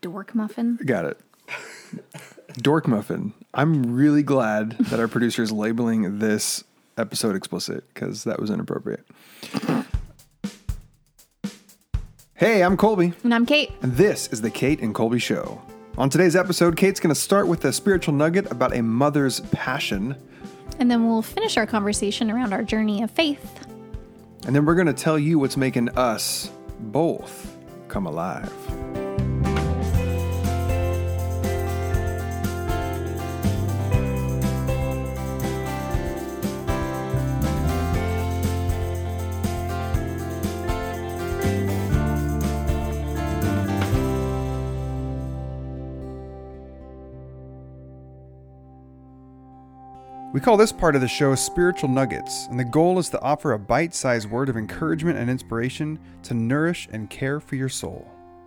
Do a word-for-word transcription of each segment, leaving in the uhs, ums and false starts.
dork muffin. Got it. Dork muffin. I'm really glad that our producer is labeling this episode explicit because that was inappropriate. Hey, I'm Colby. And I'm Kate. And this is the Kate and Colby Show. On today's episode, Kate's going to start with a spiritual nugget about a mother's passion. And then we'll finish our conversation around our journey of faith. And then we're going to tell you what's making us both come alive. We call this part of the show Spiritual Nuggets, and the goal is to offer a bite-sized word of encouragement and inspiration to nourish and care for your soul.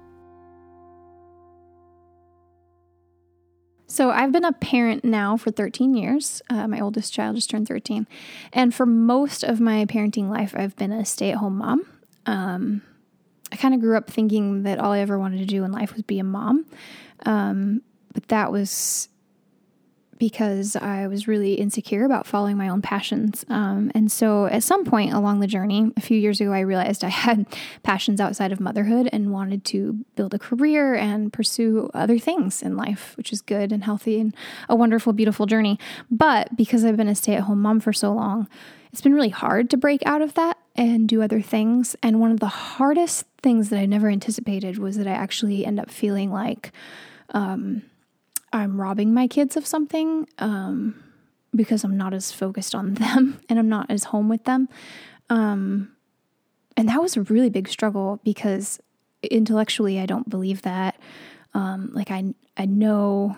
So I've been a parent now for thirteen years. Uh, my oldest child just turned thirteen. And for most of my parenting life, I've been a stay-at-home mom. Um, I kind of grew up thinking that all I ever wanted to do in life was be a mom. Um, but that was because I was really insecure about following my own passions. Um, and so at some point along the journey, a few years ago, I realized I had passions outside of motherhood and wanted to build a career and pursue other things in life, which is good and healthy and a wonderful, beautiful journey. But because I've been a stay-at-home mom for so long, it's been really hard to break out of that and do other things. And one of the hardest things that I never anticipated was that I actually end up feeling like, um, I'm robbing my kids of something um, because I'm not as focused on them and I'm not as home with them. Um, and that was a really big struggle because intellectually I don't believe that. Um, like I, I know,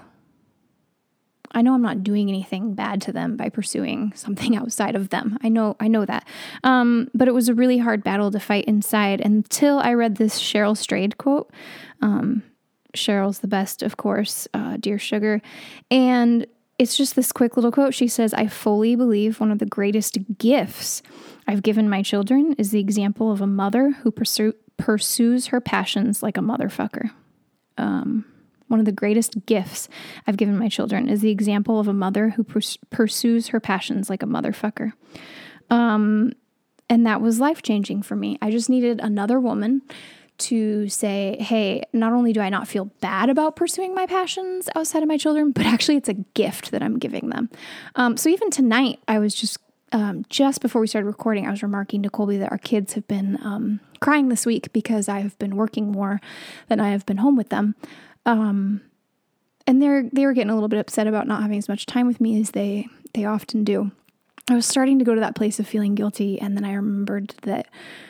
I know I'm not doing anything bad to them by pursuing something outside of them. I know, I know that. Um, but it was a really hard battle to fight inside until I read this Cheryl Strayed quote. Um, Cheryl's the best, of course, uh, Dear Sugar. And it's just this quick little quote. She says, I fully believe one of the greatest gifts I've given my children is the example of a mother who pursue, pursues her passions like a motherfucker. Um, one of the greatest gifts I've given my children is the example of a mother who pers- pursues her passions like a motherfucker. Um, and that was life-changing for me. I just needed another woman to say, hey, not only do I not feel bad about pursuing my passions outside of my children, but actually it's a gift that I'm giving them. Um, so even tonight, I was just, um, just before we started recording, I was remarking to Colby that our kids have been um, crying this week because I have been working more than I have been home with them. Um, and they're, they were getting a little bit upset about not having as much time with me as they, they often do. I was starting to go to that place of feeling guilty. And then I remembered that,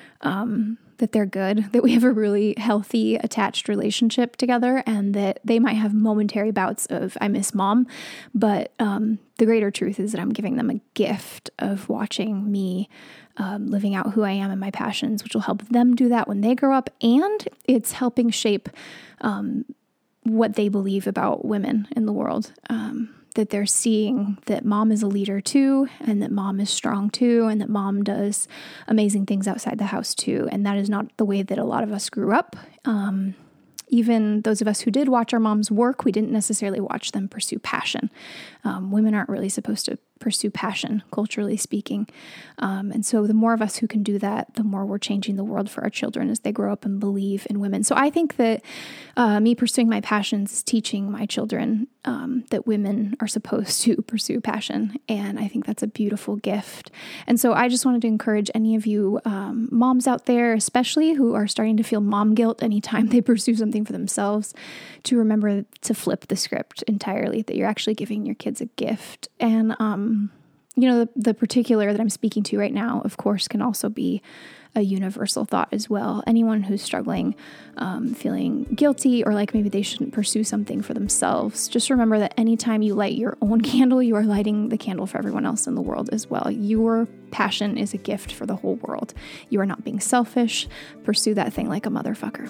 um, that they're good, that we have a really healthy, attached relationship together, and that they might have momentary bouts of, I miss mom, but um, the greater truth is that I'm giving them a gift of watching me um, living out who I am and my passions, which will help them do that when they grow up, and it's helping shape um, what they believe about women in the world. Um, that they're seeing that mom is a leader too, and that mom is strong too, and that mom does amazing things outside the house too. And that is not the way that a lot of us grew up. Um, even those of us who did watch our moms work, we didn't necessarily watch them pursue passion. Um, women aren't really supposed to pursue passion, culturally speaking. Um, and so the more of us who can do that, the more we're changing the world for our children as they grow up and believe in women. So I think that uh, me pursuing my passions is teaching my children um, that women are supposed to pursue passion. And I think that's a beautiful gift. And so I just wanted to encourage any of you um, moms out there, especially who are starting to feel mom guilt anytime they pursue something for themselves, to remember to flip the script entirely, that you're actually giving your kids a gift. And, um, you know, the, the particular that I'm speaking to right now, of course, can also be a universal thought as well. Anyone who's struggling, um, feeling guilty, or like maybe they shouldn't pursue something for themselves, just remember that anytime you light your own candle, you are lighting the candle for everyone else in the world as well. Your passion is a gift for the whole world. You are not being selfish. Pursue that thing like a motherfucker.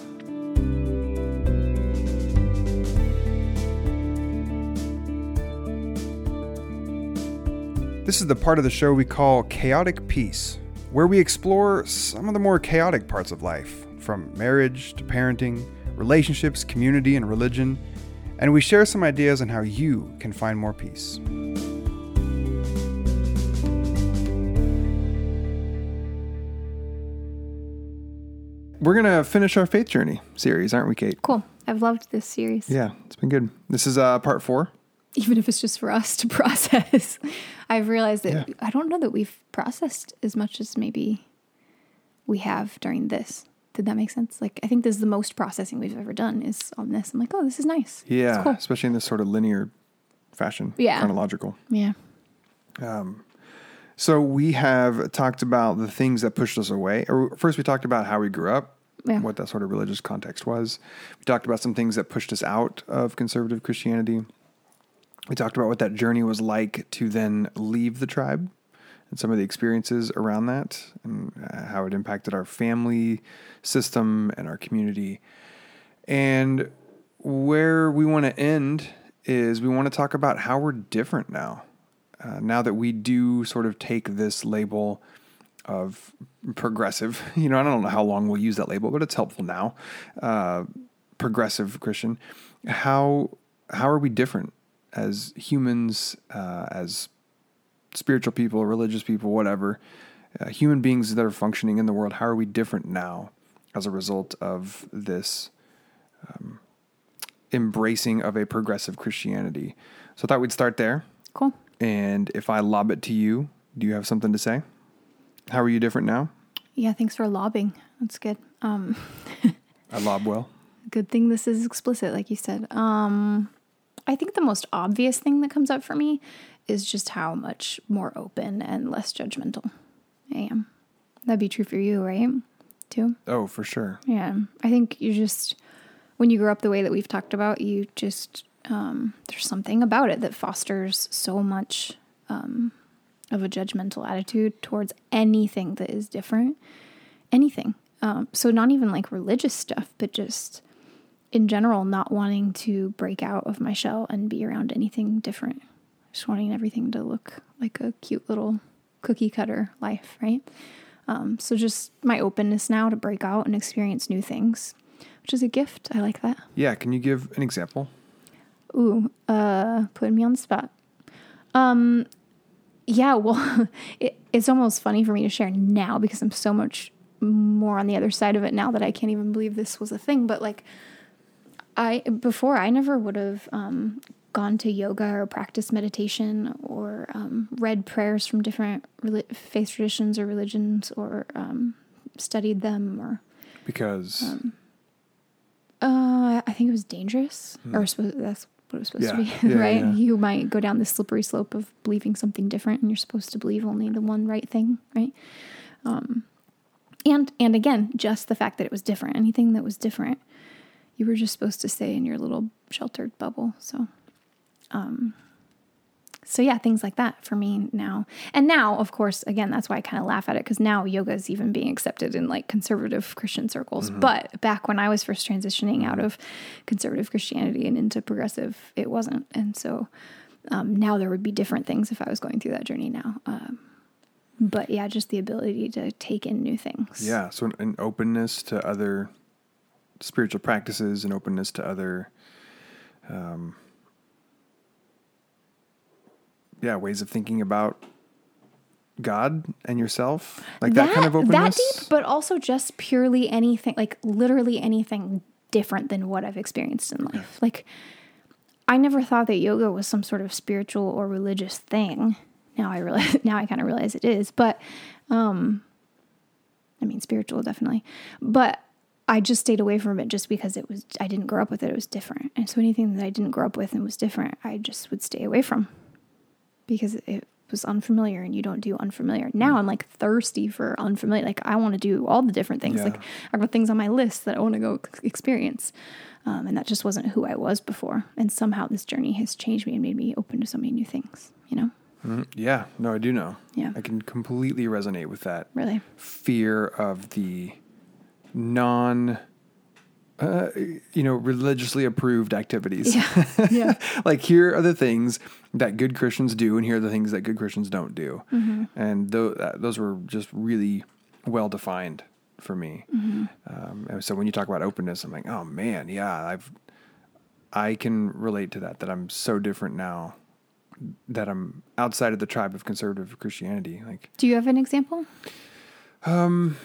This is the part of the show we call Chaotic Peace, where we explore some of the more chaotic parts of life, from marriage to parenting, relationships, community, and religion, and we share some ideas on how you can find more peace. We're going to finish our faith journey series, aren't we, Kate? Cool. I've loved this series. Yeah, it's been good. This is uh, part four. Even if it's just for us to process. I've realized that yeah. I don't know that we've processed as much as maybe we have during this. Did that make sense? Like, I think this is the most processing we've ever done is on this. I'm like, oh, this is nice. Yeah, cool. Especially in this sort of linear fashion. Yeah. Chronological. Yeah. Um. So we have talked about the things that pushed us away. Or first, we talked about how we grew up, yeah. what that sort of religious context was. We talked about some things that pushed us out of conservative Christianity. We talked about what that journey was like to then leave the tribe and some of the experiences around that and how it impacted our family system and our community. And where we want to end is we want to talk about how we're different now. Uh, now that we do sort of take this label of progressive, you know, I don't know how long we'll use that label, but it's helpful now. Uh, progressive Christian. How how are we different as humans, uh, as spiritual people, religious people, whatever, uh, human beings that are functioning in the world? How are we different now as a result of this um, embracing of a progressive Christianity? So I thought we'd start there. Cool. And if I lob it to you, do you have something to say? How are you different now? Yeah, thanks for lobbing. That's good. Um, I lob well. Good thing this is explicit, like you said. Um, I think the most obvious thing that comes up for me is just how much more open and less judgmental I am. That'd be true for you, right? Too? Oh, for sure. Yeah. I think you just, when you grow up the way that we've talked about, you just... Um, there's something about it that fosters so much um, of a judgmental attitude towards anything that is different, anything. Um, so not even like religious stuff, but just in general, not wanting to break out of my shell and be around anything different. Just wanting everything to look like a cute little cookie cutter life, right? Um, so just my openness now to break out and experience new things, which is a gift. I like that. Yeah. Can you give an example? Ooh, uh, putting me on the spot. Um, yeah, well, it, it's almost funny for me to share now because I'm so much more on the other side of it now that I can't even believe this was a thing. But like, I before I never would have um, gone to yoga or practiced meditation or um, read prayers from different rel- faith traditions or religions or um, studied them or because um, uh, I think it was dangerous hmm. or supposed that's. what it was supposed yeah. to be, yeah, right? Yeah. You might go down this slippery slope of believing something different and you're supposed to believe only the one right thing, right? Um, and and again, just the fact that it was different, anything that was different, you were just supposed to stay in your little sheltered bubble. So, um, so yeah, things like that for me now. And now, of course, again, that's why I kind of laugh at it because now yoga is even being accepted in like conservative Christian circles. Mm-hmm. But back when I was first transitioning out of conservative Christianity and into progressive, it wasn't. And so um, now there would be different things if I was going through that journey now. Um, but yeah, just the ability to take in new things. Yeah. So an openness to other spiritual practices and openness to other, um, yeah, ways of thinking about God and yourself, like that, that kind of openness. That deep, but also just purely anything, like literally anything different than what I've experienced in life. Yeah. Like, I never thought that yoga was some sort of spiritual or religious thing. Now I realize, now I kind of realize it is, but, um, I mean, spiritual definitely, but I just stayed away from it just because it was, I didn't grow up with it. It was different. And so anything that I didn't grow up with and was different, I just would stay away from because it was unfamiliar and you don't do unfamiliar. Now I'm like thirsty for unfamiliar. Like I want to do all the different things. Yeah. Like I've got things on my list that I want to go experience. Um, and that just wasn't who I was before. And somehow this journey has changed me and made me open to so many new things, you know? Mm-hmm. Yeah, no, I do know. Yeah. I can completely resonate with that. Really? Fear of the non, uh, you know, religiously approved activities. Yeah. Yeah. Like here are the things that good Christians do and here are the things that good Christians don't do. Mm-hmm. And th- those were just really well defined for me. Mm-hmm. Um, and so when you talk about openness, I'm like, oh man, yeah, I've, I can relate to that, that I'm so different now that I'm outside of the tribe of conservative Christianity. Like, do you have an example? Um,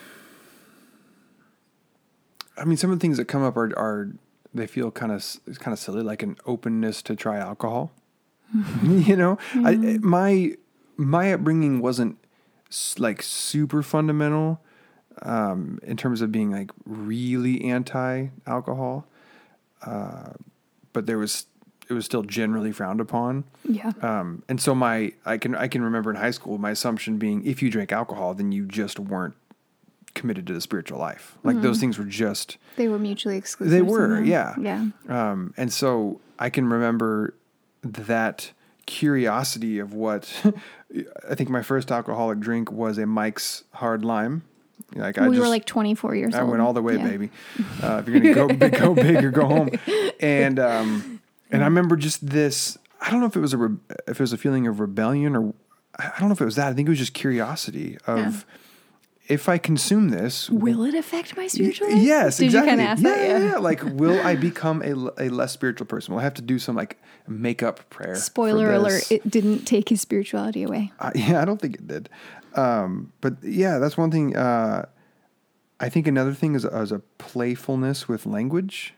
I mean, some of the things that come up are, are they feel kind of, kind of silly, like an openness to try alcohol. You know, mm-hmm. I, my, my upbringing wasn't like super fundamental, um, in terms of being like really anti-alcohol. Uh, but there was, it was still generally frowned upon. Yeah. Um, and so my, I can, I can remember in high school, my assumption being if you drank alcohol, then you just weren't committed to the spiritual life. Like mm. those things were just, they were mutually exclusive. They were, somehow. yeah. Yeah. Um, and so I can remember that curiosity of what, I think my first alcoholic drink was a Mike's Hard Lime. Like I we just, were like twenty-four years I old. I went all the way, yeah. baby. Uh, if you're going to go big, go big or go home. And, um, and I remember just this, I don't know if it was a, re- if it was a feeling of rebellion or I don't know if it was that. I think it was just curiosity of, yeah. if I consume this, will it affect my spiritual life? Yes, Did exactly. you kind of ask yeah, that? Yeah. yeah, like, will I become a, a less spiritual person? Will I have to do some like makeup prayer? Spoiler alert, it didn't take his spirituality away. Uh, yeah, I don't think it did. Um, but yeah, that's one thing. Uh, I think another thing is, is a playfulness with language.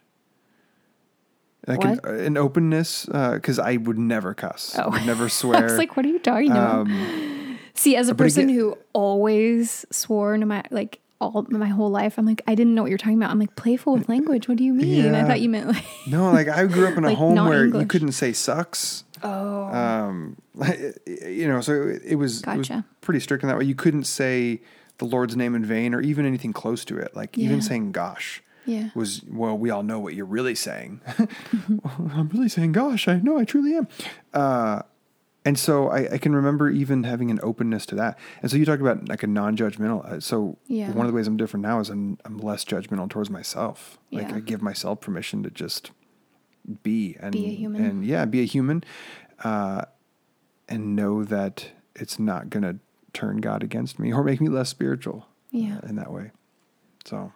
Like an, an openness, because uh, I would never cuss. Oh. I would never swear. I was like, what are you talking about? Um, See, as a person again, who always swore no matter, like, all my whole life, I'm like, I didn't know what you're talking about. I'm like, playful with language. What do you mean? Yeah. I thought you meant like... No, like I grew up in a like home where English. You couldn't say sucks. Oh. Um, you know, so it, it was, gotcha. it was pretty strict in that way. You couldn't say the Lord's name in vain or even anything close to it. Like yeah. even saying gosh yeah. was, well, we all know what you're really saying. Well, I'm really saying gosh. I know I truly am. Uh, And so I, I can remember even having an openness to that. And so you talked about like a non-judgmental. Uh, so yeah. one of the ways I'm different now is I'm, I'm less judgmental towards myself. Like yeah. I give myself permission to just be and be a human. And yeah, be a human, uh, and know that it's not going to turn God against me or make me less spiritual. Yeah. Uh, in that way. So.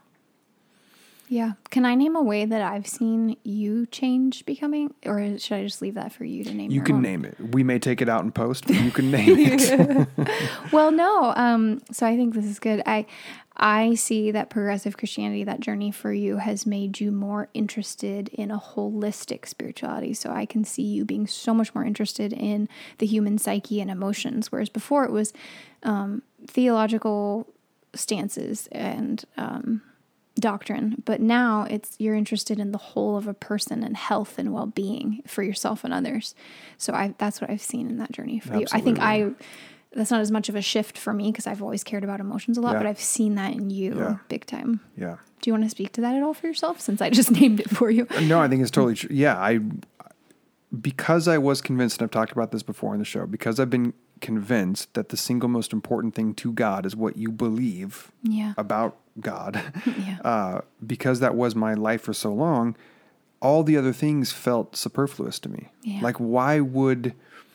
Yeah. Can I name a way that I've seen you change becoming, or should I just leave that for you to name? You can own? name it. We may take it out in post, but you can name it. Well, no. Um, so I think this is good. I, I see that progressive Christianity, that journey for you has made you more interested in a holistic spirituality. So I can see you being so much more interested in the human psyche and emotions, whereas before it was, um, theological stances and, um, doctrine, but now it's you're interested in the whole of a person and health and well-being for yourself and others. So I that's what I've seen in that journey for Absolutely. you. I think I that's not as much of a shift for me because I've always cared about emotions a lot, yeah. but I've seen that in you yeah. big time. Yeah. Do you want to speak to that at all for yourself since I just named it for you? No, I think it's totally true. Yeah, I because I was convinced, and I've talked about this before in the show, because I've been convinced that the single most important thing to God is what you believe yeah. about God. yeah. uh, because that was my life for so long, all the other things felt superfluous to me. Yeah. Like, why would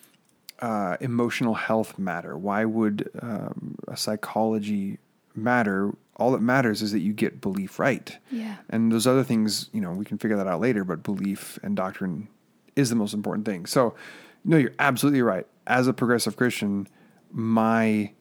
uh, emotional health matter? Why would um, a psychology matter? All that matters is that you get belief right. Yeah. And those other things, you know, we can figure that out later, but belief and doctrine is the most important thing. So, no, you're absolutely right. As a progressive Christian, my,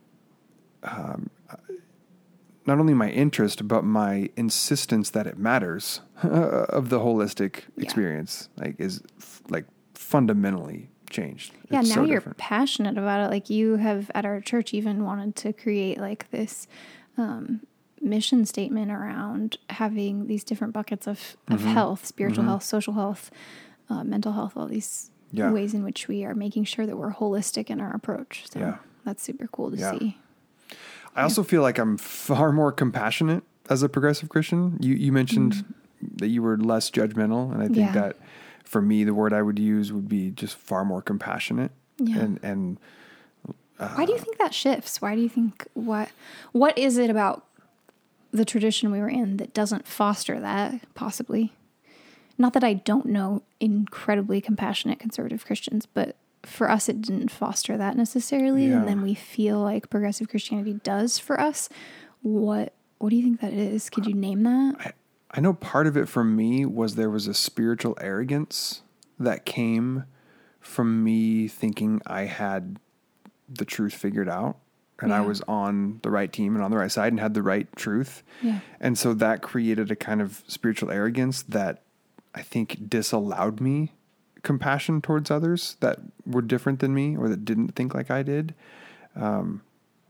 um, not only my interest, but my insistence that it matters uh, of the holistic yeah. experience, like is f- like fundamentally changed. Yeah. It's now so you're different. passionate about it. Like you have at our church even wanted to create like this, um, mission statement around having these different buckets of, of mm-hmm. health, spiritual mm-hmm. health, social health, uh, mental health, all these yeah. ways in which we are making sure that we're holistic in our approach. So yeah. that's super cool to yeah. see. I also feel like I'm far more compassionate as a progressive Christian. You you mentioned mm-hmm. that you were less judgmental, and I think yeah. that for me, the word I would use would be just far more compassionate. Yeah. And and uh, why do you think that shifts? Why do you think what what is it about the tradition we were in that doesn't foster that? Possibly. Not that I don't know incredibly compassionate conservative Christians, but for us, it didn't foster that necessarily. Yeah. And then we feel like progressive Christianity does for us. What What do you think that is? Could you name that? I, I know part of it for me was there was a spiritual arrogance that came from me thinking I had the truth figured out and yeah. I was on the right team and on the right side and had the right truth. Yeah. And so that created a kind of spiritual arrogance that I think disallowed me compassion towards others that were different than me or that didn't think like I did. Um,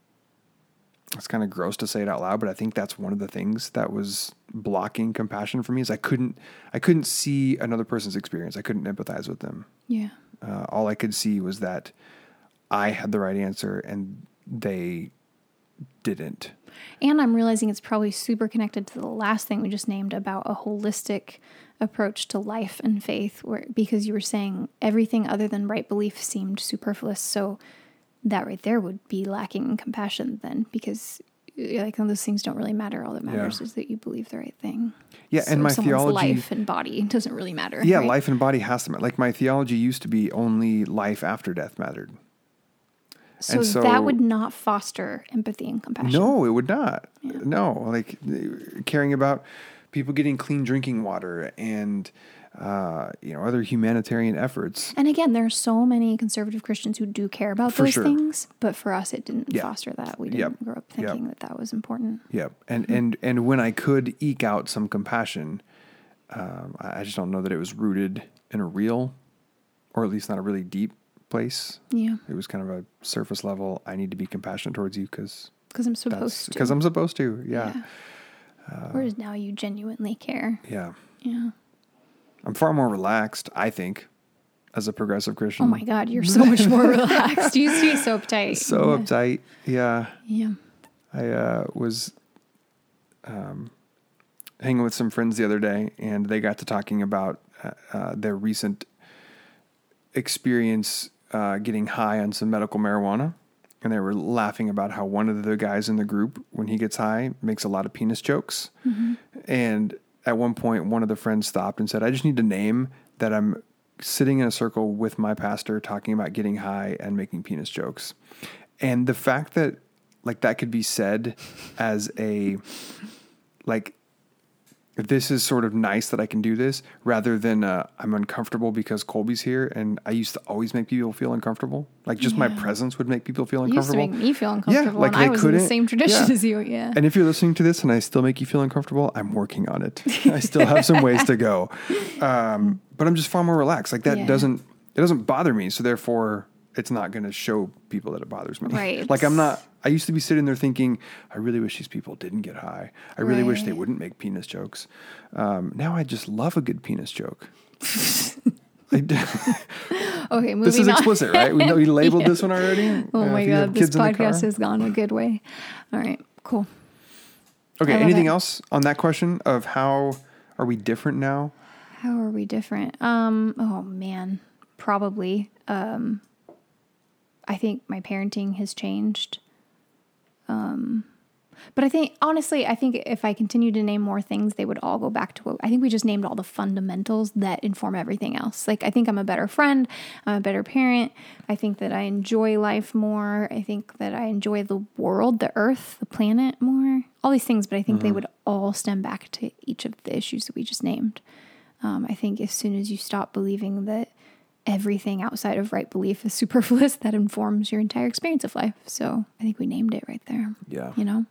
it's kind of gross to say it out loud, but I think that's one of the things that was blocking compassion for me is I couldn't, I couldn't see another person's experience. I couldn't empathize with them. Yeah. Uh, all I could see was that I had the right answer and they didn't. And I'm realizing it's probably super connected to the last thing we just named about a holistic approach to life and faith, where because you were saying everything other than right belief seemed superfluous. So that right there would be lacking in compassion then, because like those things don't really matter. All that matters yeah. is that you believe the right thing. Yeah, so and my someone's theology, life and body doesn't really matter. Yeah, right? life and body has to matter. Like my theology used to be only life after death mattered. So, so that would not foster empathy and compassion. No, it would not. Yeah. No, like caring about people getting clean drinking water and uh, you know, other humanitarian efforts. And again, there are so many conservative Christians who do care about for those sure. things, but for us, it didn't yep. foster that. We didn't yep. grow up thinking yep. that that was important. Yep. And mm-hmm. and and when I could eke out some compassion, um, I just don't know that it was rooted in a real, or at least not a really deep place. Yeah. It was kind of a surface level. I need to be compassionate towards you because because I'm supposed to. Because I'm supposed to. Yeah. yeah. Uh, Whereas now you genuinely care. Yeah. Yeah. I'm far more relaxed, I think, as a progressive Christian. Oh my God, you're so much more relaxed. You used to be so uptight. So yeah. uptight. Yeah. Yeah. I uh, was um, hanging with some friends the other day, and they got to talking about uh, uh, their recent experience uh, getting high on some medical marijuana. And they were laughing about how one of the guys in the group, when he gets high, makes a lot of penis jokes. Mm-hmm. And at one point, one of the friends stopped and said, I just need to name that I'm sitting in a circle with my pastor talking about getting high and making penis jokes. And the fact that like that could be said as a, like, this is sort of nice that I can do this rather than uh, I'm uncomfortable because Colby's here. And I used to always make people feel uncomfortable. Like just yeah. my presence would make people feel uncomfortable. You used to make me feel uncomfortable. Yeah, like and I was in the same tradition yeah. as you. Yeah. And if you're listening to this and I still make you feel uncomfortable, I'm working on it. I still have some ways to go. Um, but I'm just far more relaxed. Like that yeah. doesn't, it doesn't bother me. So therefore it's not going to show people that it bothers me. Right. Like I'm not, I used to be sitting there thinking, I really wish these people didn't get high. I really right. wish they wouldn't make penis jokes. Um, now I just love a good penis joke. Okay, moving This is on. explicit, right? We know we labeled yeah. this one already. Oh uh, my God, this podcast has gone a good way. All right, cool. Okay, anything it. else on that question of how are we different now? How are we different? Um, oh man, probably. Um, I think my parenting has changed. Um, but I think, honestly, I think if I continue to name more things, they would all go back to what, I think we just named all the fundamentals that inform everything else. Like, I think I'm a better friend. I'm a better parent. I think that I enjoy life more. I think that I enjoy the world, the earth, the planet more, all these things. But I think mm-hmm. they would all stem back to each of the issues that we just named. Um, I think as soon as you stop believing that everything outside of right belief is superfluous, that informs your entire experience of life. So I think we named it right there. Yeah. You know?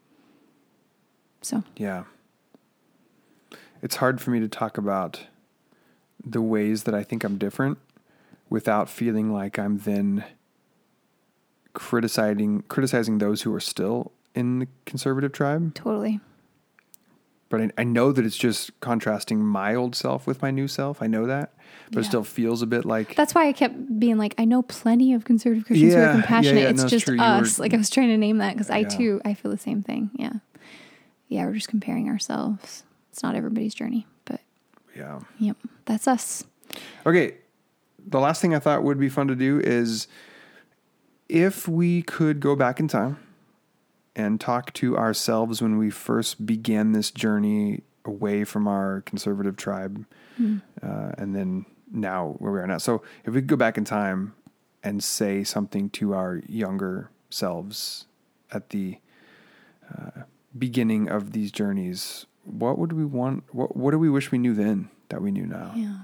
So. Yeah. It's hard for me to talk about the ways that I think I'm different without feeling like I'm then criticizing criticizing those who are still in the conservative tribe. Totally. But I, I know that it's just contrasting my old self with my new self. I know that. But yeah. it still feels a bit like... That's why I kept being like, I know plenty of conservative Christians yeah, who are compassionate. Yeah, yeah, it's no, just true. us. Were, like I was trying to name that because I yeah. too, I feel the same thing. Yeah. Yeah, we're just comparing ourselves. It's not everybody's journey, but... Yeah. Yep. That's us. Okay. The last thing I thought would be fun to do is if we could go back in time and talk to ourselves when we first began this journey away from our conservative tribe, mm. uh, and then now where we are now. So if we could go back in time and say something to our younger selves at the uh, beginning of these journeys, what would we want? What, what do we wish we knew then that we knew now? Yeah.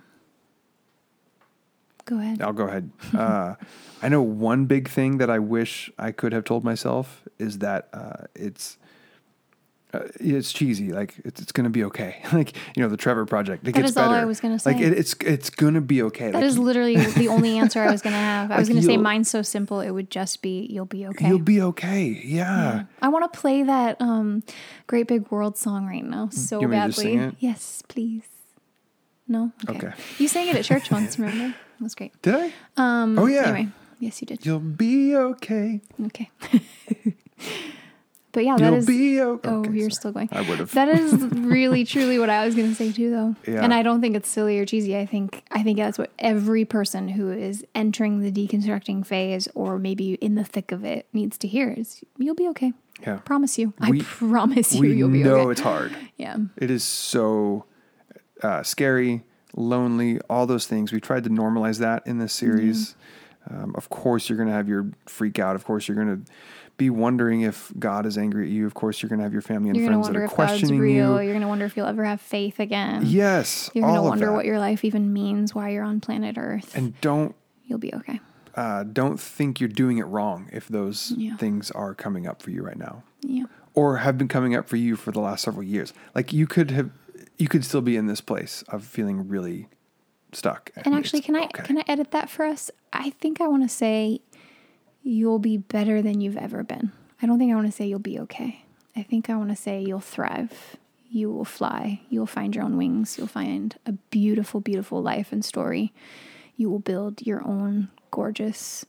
Go ahead. I'll go ahead. Uh, I know one big thing that I wish I could have told myself is that uh, it's uh, it's cheesy. Like it's it's gonna be okay. Like you know the Trevor Project. It that gets is better. all I was gonna say. Like it, it's it's gonna be okay. That like, is literally the only answer I was gonna have. I like was gonna say you'll- mine's so simple it would just be you'll be okay. You'll be okay. Yeah. Yeah. I want to play that um, Great Big World song right now so You want me to just badly. sing it? Yes, please. No? Okay. You sang it at church once, remember? It was great. Did I? Um, Oh, yeah. Anyway, yes, you did. You'll be okay. Okay. But yeah, that You'll is. be okay. Oh, Okay, you're sorry. still going. I would have. That is really, truly what I was going to say too, though. Yeah. And I don't think it's silly or cheesy. I think I think that's what every person who is entering the deconstructing phase, or maybe in the thick of it, needs to hear is you'll be okay. Yeah. Promise you. We- I promise you, we you'll be know okay. it's hard. Yeah. It is so uh, scary, lonely, all those things. We tried to normalize that in this series. Mm-hmm. Um, of course, you're going to have your freak out. Of course, you're going to be wondering if God is angry at you. Of course, you're going to have your family and You're going to friends that wonder are if God's questioning real. you. You're going to wonder if you'll ever have faith again. Yes, You're going to all of wonder that. what your life even means, why you're on planet Earth. And don't You'll be okay. uh, don't think you're doing it wrong if those Yeah. things are coming up for you right now, Yeah. or have been coming up for you for the last several years. Like you could have, you could still be in this place of feeling really stuck. And actually, it's can I okay. can I edit that for us? I think I want to say you'll be better than you've ever been. I don't think I want to say you'll be okay. I think I want to say you'll thrive. You will fly. You will find your own wings. You'll find a beautiful, beautiful life and story. You will build your own gorgeous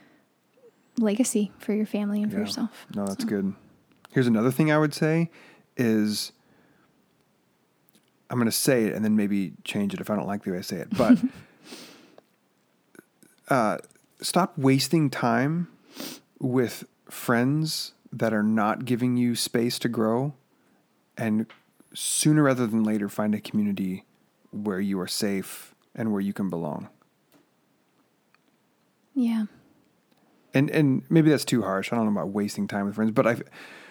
legacy for your family and for Yeah. yourself. No, that's So, good. Here's another thing I would say is I'm going to say it and then maybe change it if I don't like the way I say it. But uh, stop wasting time with friends that are not giving you space to grow, and sooner rather than later find a community where you are safe and where you can belong. Yeah. And and maybe that's too harsh. I don't know about wasting time with friends, but I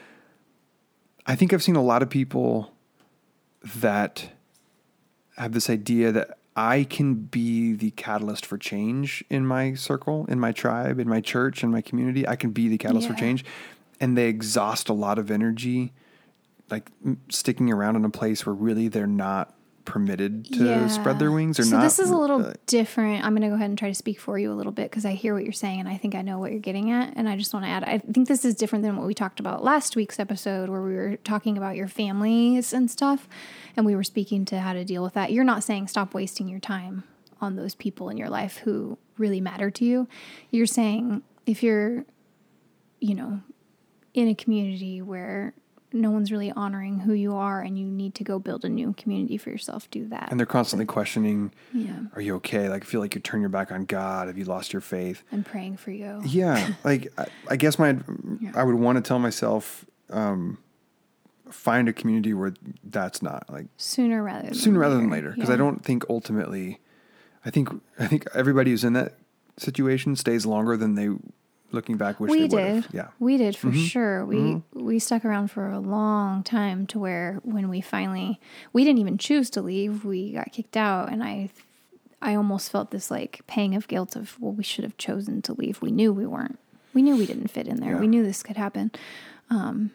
I think I've seen a lot of people that have this idea that I can be the catalyst for change in my circle, in my tribe, in my church, in my community. I can be the catalyst Yeah. for change. And they exhaust a lot of energy, like m- sticking around in a place where really they're not permitted to Yeah. spread their wings or so not. this is a little uh, different. I'm going to go ahead and try to speak for you a little bit because I hear what you're saying and I think I know what you're getting at. And I just want to add, I think this is different than what we talked about last week's episode where we were talking about your families and stuff. And we were speaking to how to deal with that. You're not saying stop wasting your time on those people in your life who really matter to you. You're saying if you're, you know, in a community where no one's really honoring who you are and you need to go build a new community for yourself, do that. and they're constantly questioning, Yeah. are you okay? Like, feel like you turn your back on God. Have you lost your faith? And praying for you. Yeah. Like, I, I guess my, I would want to tell myself, um, find a community where that's not like Sooner rather than sooner later. rather than later. Because Yeah. I don't think ultimately, I think, I think everybody who's in that situation stays longer than they, looking back, wish we they would did. have. Yeah. We did for Mm-hmm. sure. We Mm-hmm. we stuck around for a long time to where when we finally we didn't even choose to leave. We got kicked out and I I almost felt this like pang of guilt of well we should have chosen to leave. We knew we weren't. We knew we didn't fit in there. Yeah. We knew this could happen. Um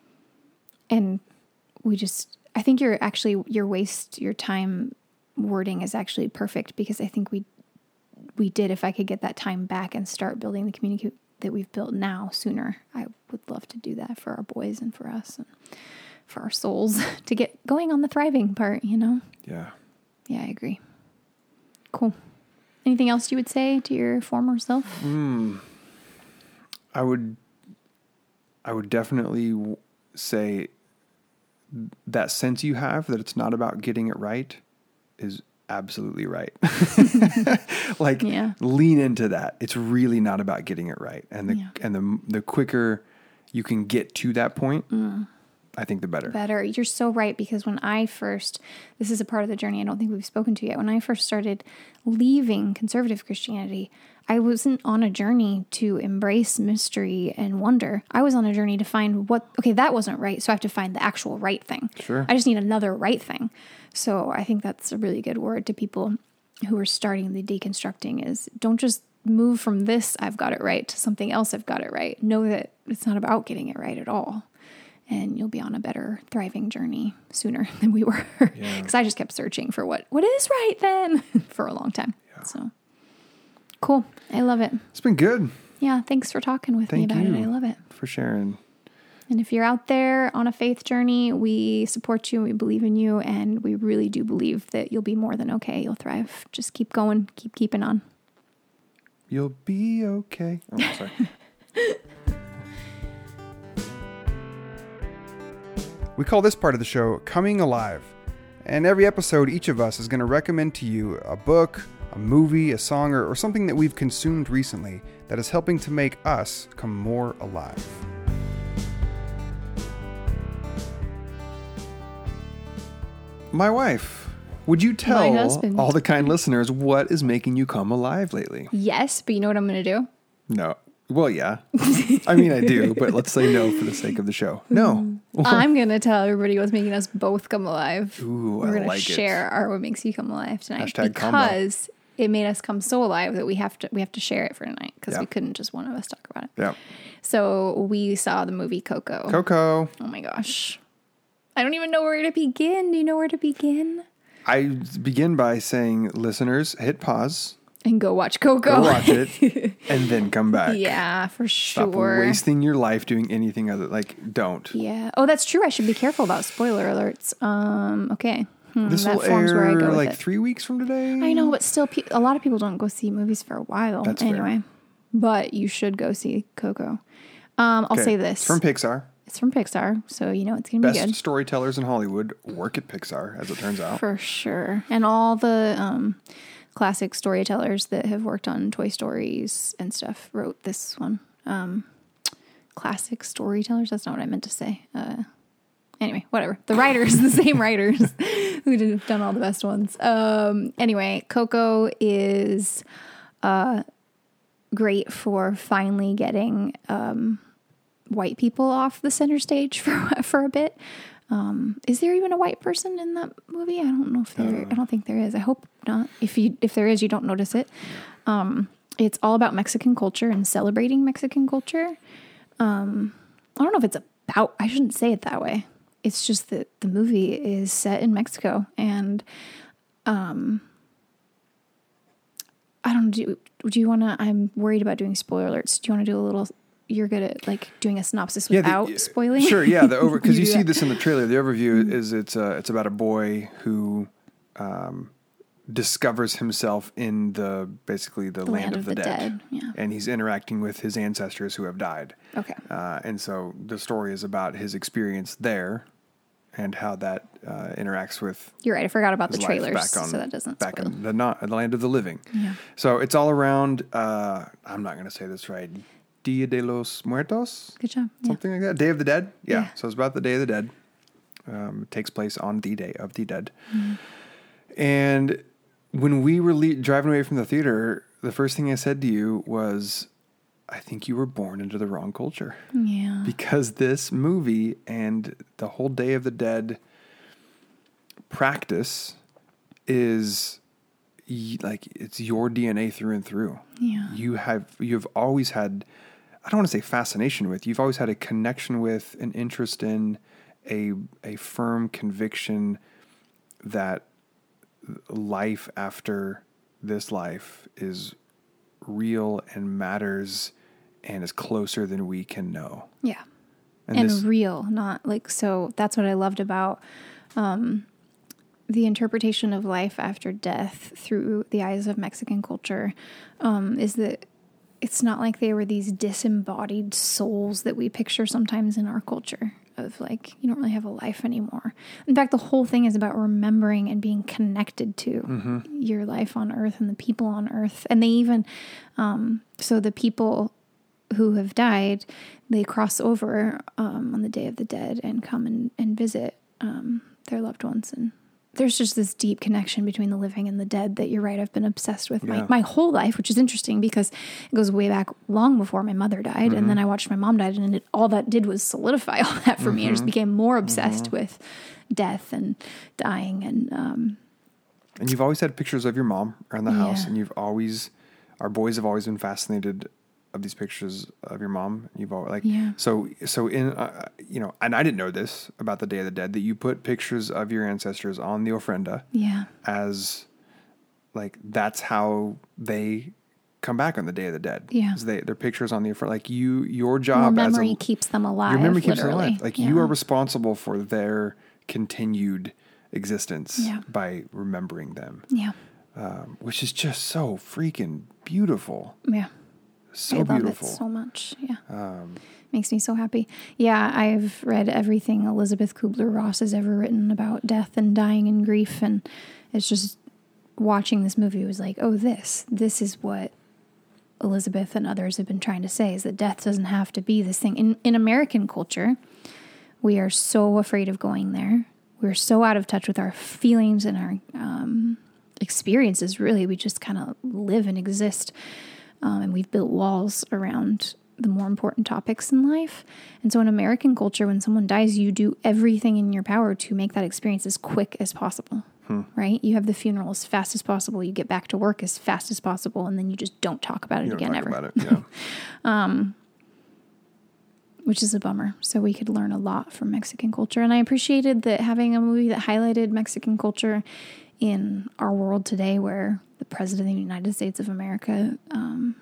and we just I think you're actually your waste your time wording is actually perfect because I think we we did if I could get that time back and start building the community that we've built now sooner. I would love to do that for our boys and for us and for our souls to get going on the thriving part, you know? Yeah. Yeah, I agree. Cool. Anything else you would say to your former self? Mm, I would, I would definitely w- say that sense you have that it's not about getting it right is absolutely right. Like Yeah. lean into that. It's really not about getting it right. And the, Yeah. and the, the quicker you can get to that point, Mm. I think the better. Better. You're so right, because when I first, this is a part of the journey I don't think we've spoken to yet. When I first started leaving conservative Christianity, I wasn't on a journey to embrace mystery and wonder. I was on a journey to find what, okay, that wasn't right, so I have to find the actual right thing. Sure. I just need another right thing. So I think that's a really good word to people who are starting the deconstructing is don't just move from this, I've got it right, to something else, I've got it right. Know that it's not about getting it right at all. And you'll be on a better, thriving journey sooner than we were. Because yeah. I just kept searching for what, what is right then for a long time. Yeah. So cool. I love it. It's been good. Yeah. Thanks for talking with Thank me about you it. I love it. For sharing. And if you're out there on a faith journey, we support you, we believe in you, and we really do believe that you'll be more than okay. You'll thrive. Just keep going. Keep keeping on. You'll be okay. Oh, sorry. We call this part of the show Coming Alive. And every episode, each of us is going to recommend to you a book, a movie, a song, or, or something that we've consumed recently that is helping to make us come more alive. My wife, would you tell all the kind listeners what is making you come alive lately? Yes, but you know what I'm going to do? No. Well, yeah. I mean, I do, but let's say no for the sake of the show. No. I'm going to tell everybody what's making us both come alive. Ooh, We're I going like to share our what makes you come alive tonight. Hashtag because combo. It made us come so alive that we have to we have to share it for tonight because yeah. we couldn't just one of us talk about it. Yeah. So we saw the movie Coco. Coco. Oh my gosh. I don't even know where to begin. Do you know where to begin? I begin by saying, listeners, hit pause. And go watch Coco. Go watch it. And then come back. Yeah, for sure. Stop wasting your life doing anything other. Like, don't. Yeah. Oh, that's true. I should be careful about spoiler alerts. Um. Okay. Hmm, this will air like it. three weeks from today. I know, but still, pe- a lot of people don't go see movies for a while. That's anyway. Fair. But you should go see Coco. Um. I'll okay. say this. It's from Pixar. It's from Pixar, so you know it's going to be good. Best storytellers in Hollywood work at Pixar, as it turns out. For sure. And all the um, classic storytellers that have worked on Toy Stories and stuff wrote this one. Um, classic storytellers? That's not what I meant to say. Uh, anyway, whatever. The writers, the same writers who have done all the best ones. Um, anyway, Coco is uh, great for finally getting... Um, white people off the center stage for for a bit. Um, is there even a white person in that movie? I don't know if there. Uh, I don't think there is. I hope not. If you if there is, you don't notice it. Um, it's all about Mexican culture and celebrating Mexican culture. Um, I don't know if it's about. I shouldn't say it that way. It's just that the movie is set in Mexico, and um, I don't do. Do you want to? I'm worried about doing spoiler alerts. Do you want to do a little? You're good at like doing a synopsis without yeah, the, spoiling. Sure, yeah. The over because you, you see that. this in the trailer. The overview mm-hmm. is it's uh, it's about a boy who um, discovers himself in the basically the, the land, land of, of the, the dead, dead. Yeah. And he's interacting with his ancestors who have died. Okay, uh, and so the story is about his experience there and how that uh, interacts with. You're right. I forgot about the trailers, back on, so that doesn't back spoil. in the not the land of the living. Yeah. So it's all around. Uh, I'm not going to say this right. Dia de los Muertos. Good job. Something yeah. like that. Day of the Dead. Yeah. yeah. So it's about the Day of the Dead. Um, it takes place on the Day of the Dead. Mm-hmm. And when we were le- driving away from the theater, the first thing I said to you was, I think you were born into the wrong culture. Yeah. Because this movie and the whole Day of the Dead practice is... like it's your D N A through and through. Yeah. You have, you've always had, I don't want to say fascination with, you've always had a connection with, an interest in, a, a firm conviction that life after this life is real and matters and is closer than we can know. Yeah. And, and this, real, not like, so that's what I loved about, um, the interpretation of life after death through the eyes of Mexican culture, um, is that it's not like they were these disembodied souls that we picture sometimes in our culture of like, you don't really have a life anymore. In fact, the whole thing is about remembering and being connected to mm-hmm. your life on earth and the people on earth. And they even, um, so the people who have died, they cross over um, on the Day of the Dead and come and, and visit um, their loved ones. And there's just this deep connection between the living and the dead that you're right, I've been obsessed with yeah. my, my whole life, which is interesting because it goes way back long before my mother died. Mm-hmm. And then I watched my mom die, and it, all that did was solidify all that for mm-hmm. me. I just became more obsessed mm-hmm. with death and dying. And um, and you've always had pictures of your mom around the house, yeah. and you've always, our boys have always been fascinated of these pictures of your mom. You've always like, yeah. so, so in, uh, you know, and I didn't know this about the Day of the Dead, that you put pictures of your ancestors on the ofrenda yeah. as like, that's how they come back on the Day of the Dead. Yeah. They, their pictures on the ofrenda, like you, your job well, memory as a, keeps them alive. Your memory keeps literally. them alive. Like yeah. you are responsible for their continued existence yeah. by remembering them. Yeah. Um, which is just so freaking beautiful. Yeah. So I love beautiful. It so much. Yeah. Um, Makes me so happy. Yeah. I've read everything Elizabeth Kubler-Ross has ever written about death and dying and grief. And it's just watching this movie was like, oh, this, this is what Elizabeth and others have been trying to say, is that death doesn't have to be this thing. In, in American culture, we are so afraid of going there. We're so out of touch with our feelings and our, um, experiences. Really, we just kind of live and exist. Um, and we've built walls around the more important topics in life. And so in American culture, when someone dies, you do everything in your power to make that experience as quick as possible, hmm. right? You have the funeral as fast as possible. You get back to work as fast as possible. And then you just don't talk about it you don't again talk ever. About it, yeah. um, which is a bummer. So we could learn a lot from Mexican culture. And I appreciated that having a movie that highlighted Mexican culture in our world today, where the President of the United States of America um,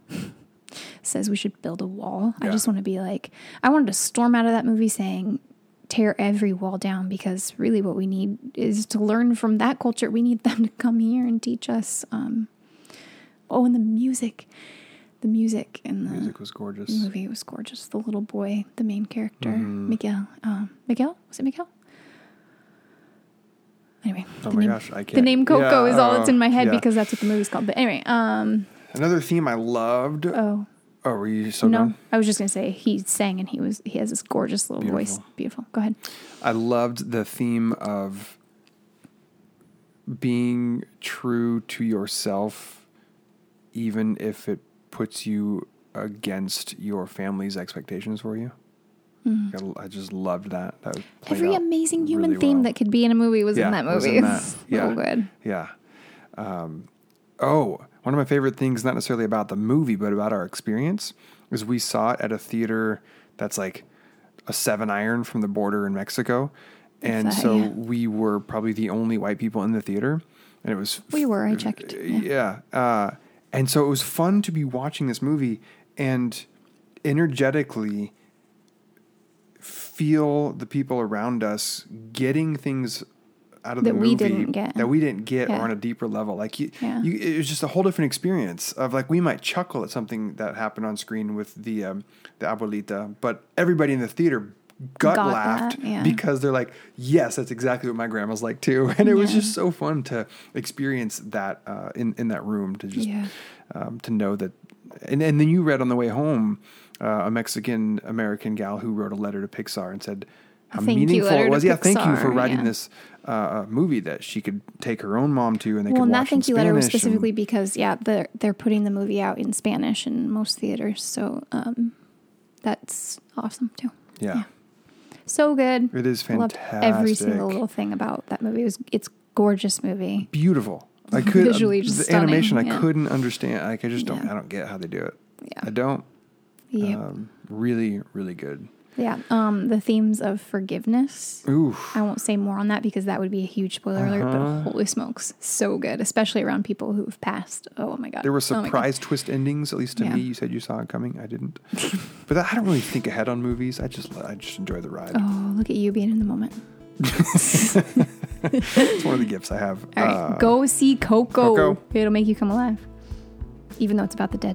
says we should build a wall. Yeah. I just want to be like, I wanted to storm out of that movie saying, tear every wall down, because really what we need is to learn from that culture. We need them to come here and teach us. Um, oh, and the music. The music in the music was gorgeous. movie was gorgeous. The little boy, the main character, mm-hmm. Miguel. Um, Miguel? Was it Miguel? Anyway, oh the my name, gosh, I can't. The name Coco yeah, is all uh, that's in my head yeah. because that's what the movie's called. But anyway, um, another theme I loved. Oh, oh, were you so no? done? I was just gonna say he sang and he was he has this gorgeous little Beautiful. voice. Beautiful. Go ahead. I loved the theme of being true to yourself, even if it puts you against your family's expectations for you. Mm. I, I just loved that. that Every amazing human really theme well. that could be in a movie was yeah, in that movie. Was in that. So yeah. good. Yeah. Um, oh, one of my favorite things, not necessarily about the movie, but about our experience, is we saw it at a theater that's like a seven iron from the border in Mexico. And that, so yeah. we were probably the only white people in the theater. And it was... We were, I checked. Yeah. yeah uh, and so it was fun to be watching this movie and energetically feel the people around us getting things out of that the movie we didn't get. that we didn't get yeah. or on a deeper level. Like you, yeah. you, it was just a whole different experience of like, we might chuckle at something that happened on screen with the, um, the abuelita, but everybody in the theater gut Got laughed that, yeah. because they're like, yes, that's exactly what my grandma's like too. And it yeah. was just so fun to experience that, uh, in, in that room to just, yeah. um, to know that. And, and then you read on the way home, uh, a Mexican American gal who wrote a letter to Pixar and said how thank meaningful it was. Yeah, Pixar, thank you for writing yeah. this uh, movie that she could take her own mom to, and they well, could watch watch in Spanish. Well, that thank you letter was specifically and, because yeah, they're they're putting the movie out in Spanish in most theaters, so um, that's awesome too. Yeah. yeah, so good. It is fantastic. I loved every single little thing about that movie. It was it's gorgeous movie. Beautiful. I could visually uh, just the stunning, animation. I yeah. couldn't understand. Like I just don't. Yeah. I don't get how they do it. Yeah, I don't. Yeah. Um, really, really good. Yeah. Um, the themes of forgiveness. Oof. I won't say more on that because that would be a huge spoiler uh-huh. alert, but holy smokes, so good, especially around people who have passed. Oh my God. There were surprise oh twist endings, at least to yeah. me. You said you saw it coming. I didn't. But I don't really think ahead on movies. I just, I just enjoy the ride. Oh, look at you being in the moment. It's one of the gifts I have. All right. Uh, go see Coco. Coco. It'll make you come alive. Even though it's about the dead.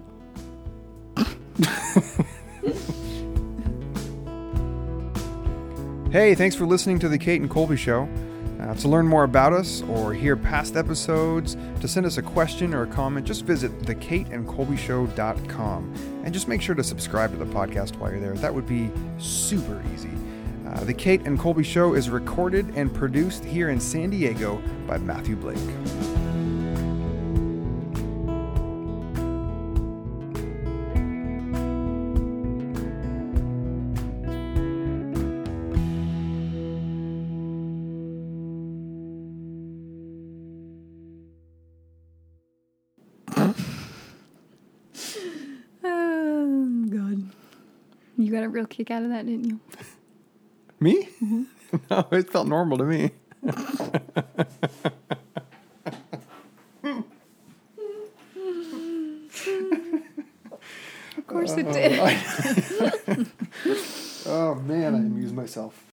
Hey, thanks for listening to the Kate and Colby Show. Uh, to learn more about us or hear past episodes, to send us a question or a comment, just visit the kate and colby show dot com. And just make sure to subscribe to the podcast while you're there. That would be super easy. Uh, the Kate and Colby Show is recorded and produced here in San Diego by Matthew Blake. You got a real kick out of that, didn't you? Me? Mm-hmm. No, it felt normal to me. Of course it did. Oh, man, I amused myself.